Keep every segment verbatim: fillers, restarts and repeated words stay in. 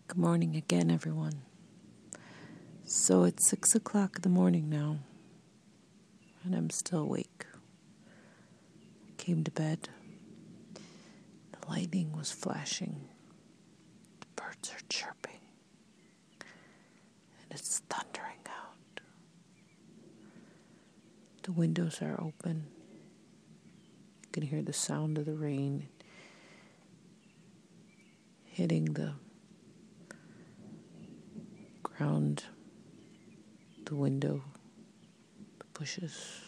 Good morning again, everyone. So it's six o'clock in the morning now, and I'm still awake. I came to bed. The lightning was flashing. The birds are chirping. And it's thundering out. The windows are open. You can hear the sound of the rain hitting the ground, the window, the bushes.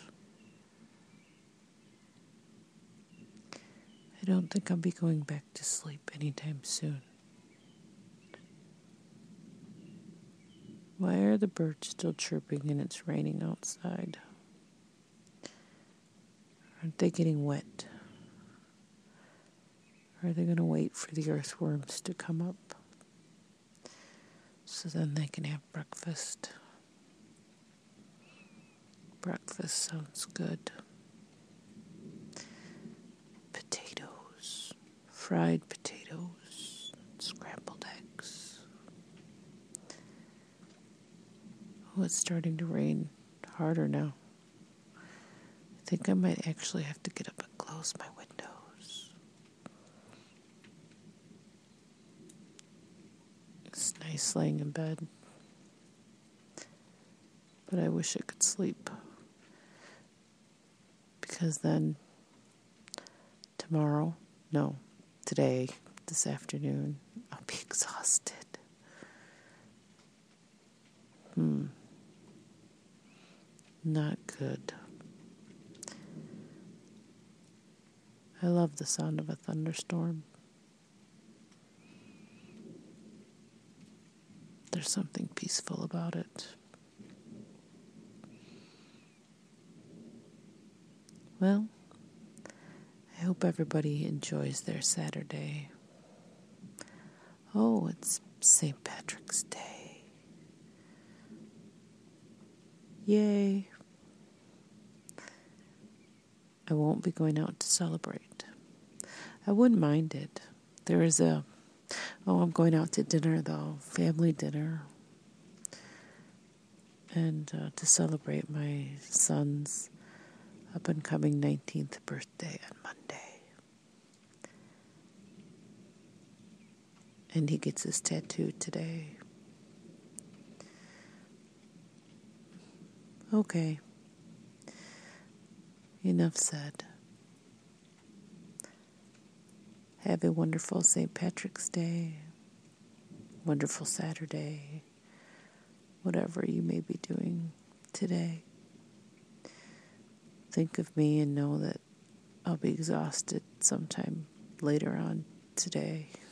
I don't think I'll be going back to sleep anytime soon. Why are the birds still chirping and it's raining outside? Aren't they getting wet? Or are they going to wait for the earthworms to come up so then they can have breakfast? Breakfast sounds good. Potatoes, fried potatoes, scrambled eggs. Oh, it's starting to rain harder now. I think I might actually have to get up and close my windows. It's nice laying in bed, but I wish I could sleep, because then tomorrow, no, today, this afternoon, I'll be exhausted. Hmm. Not good. I love the sound of a thunderstorm. There's something peaceful about it. Well, I hope everybody enjoys their Saturday. Oh, it's Saint Patrick's Day. Yay. I won't be going out to celebrate. I wouldn't mind it. There is a, oh, I'm going out to dinner though, family dinner. And uh, to celebrate my son's up and coming nineteenth birthday on Monday. And he gets his tattoo today. Okay. Enough said. Have a wonderful Saint Patrick's Day. Wonderful Saturday. Whatever you may be doing today. Think of me and know that I'll be exhausted sometime later on today.